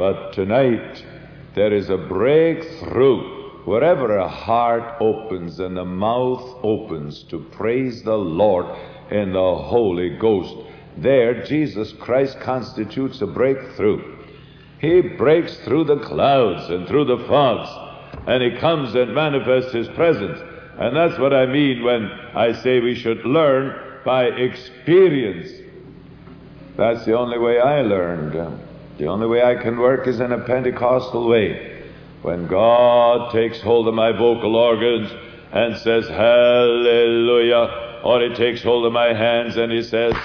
But tonight, there is a breakthrough. Wherever a heart opens and a mouth opens to praise the Lord in the Holy Ghost, there Jesus Christ constitutes a breakthrough. He breaks through the clouds and through the fogs, and He comes and manifests His presence. And that's what I mean when I say we should learn by experience. That's the only way I learned. The only way I can work is in a Pentecostal way. When God takes hold of my vocal organs and says, hallelujah, or He takes hold of my hands and He says,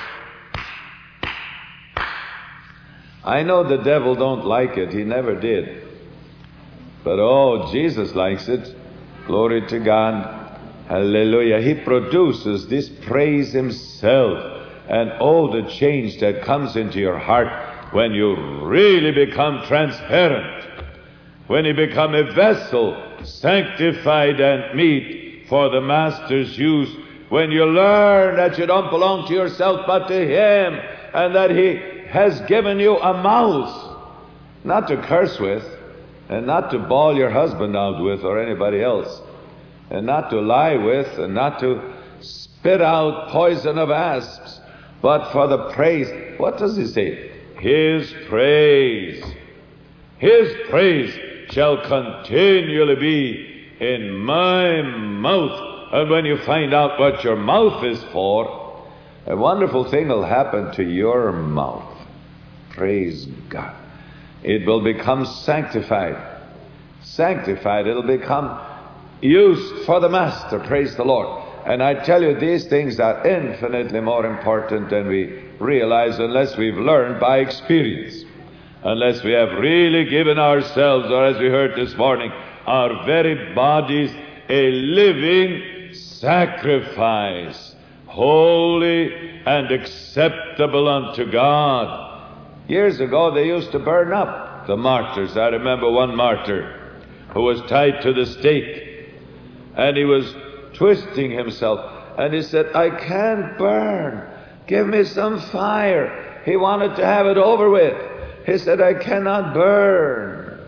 I know the devil don't like it. He never did. But oh, Jesus likes it. Glory to God. Hallelujah. He produces this praise Himself. And oh, the change that comes into your heart when you really become transparent. When you become a vessel sanctified and meet for the Master's use. When you learn that you don't belong to yourself but to Him. And that He has given you a mouth. Not to curse with. And not to bawl your husband out with or anybody else. And not to lie with. And not to spit out poison of asps. But for the praise. What does He say? His praise. His praise shall continually be in my mouth. And when you find out what your mouth is for, a wonderful thing will happen to your mouth. Praise God. It will become sanctified. Sanctified. It'll become used for the Master. Praise the Lord. And I tell you, these things are infinitely more important than we realize unless we've learned by experience. Unless we have really given ourselves, or as we heard this morning, our very bodies a living sacrifice, holy and acceptable unto God. Years ago, they used to burn up the martyrs. I remember one martyr who was tied to the stake, and he was twisting himself, and he said, I can't burn. Give me some fire. He wanted to have it over with. He said, I cannot burn.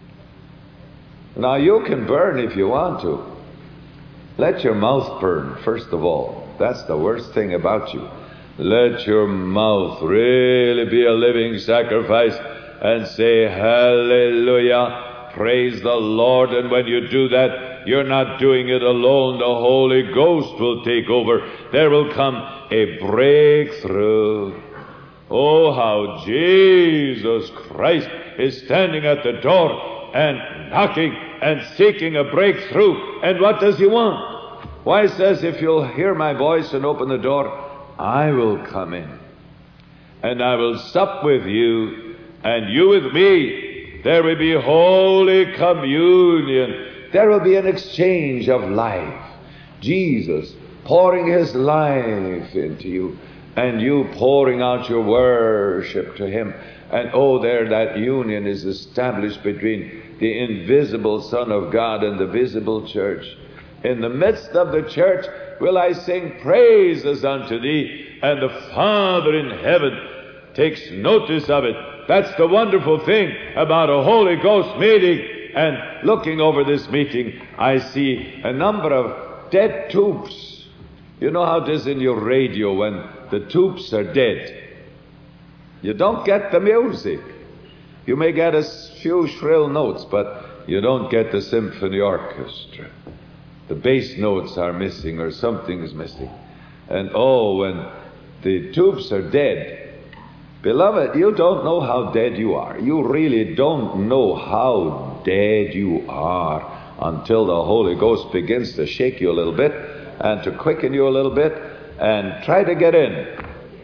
Now you can burn if you want to. Let your mouth burn, first of all. That's the worst thing about you. Let your mouth really be a living sacrifice and say, hallelujah, praise the Lord. And when you do that, you're not doing it alone. The Holy Ghost will take over. There will come a breakthrough. Oh, how Jesus Christ is standing at the door and knocking and seeking a breakthrough. And what does He want? Why, He says, if you'll hear my voice and open the door, I will come in. And I will sup with you, and you with me. There will be holy communion. There will be an exchange of life. Jesus pouring His life into you. And you pouring out your worship to Him. And oh, there that union is established between the invisible Son of God and the visible church. In the midst of the church will I sing praises unto Thee, and the Father in heaven takes notice of it. That's the wonderful thing about a Holy Ghost meeting. And looking over this meeting, I see a number of dead tubes. You know how it is in your radio when the tubes are dead. You don't get the music. You may get a few shrill notes, but you don't get the symphony orchestra. The bass notes are missing, or something is missing. And oh, when the tubes are dead, beloved, you don't know how dead you are. You really don't know how dead you are until the Holy Ghost begins to shake you a little bit and to quicken you a little bit and try to get in.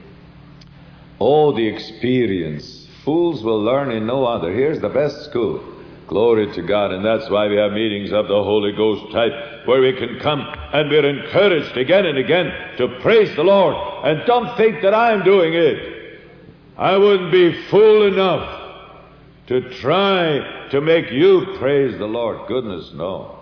Oh, the experience. Fools will learn in no other. Here's the best school. Glory to God. And that's why we have meetings of the Holy Ghost type, where we can come and we're encouraged again and again to praise the Lord. And don't think that I'm doing it. I wouldn't be fool enough to try to make you praise the Lord. Goodness, no.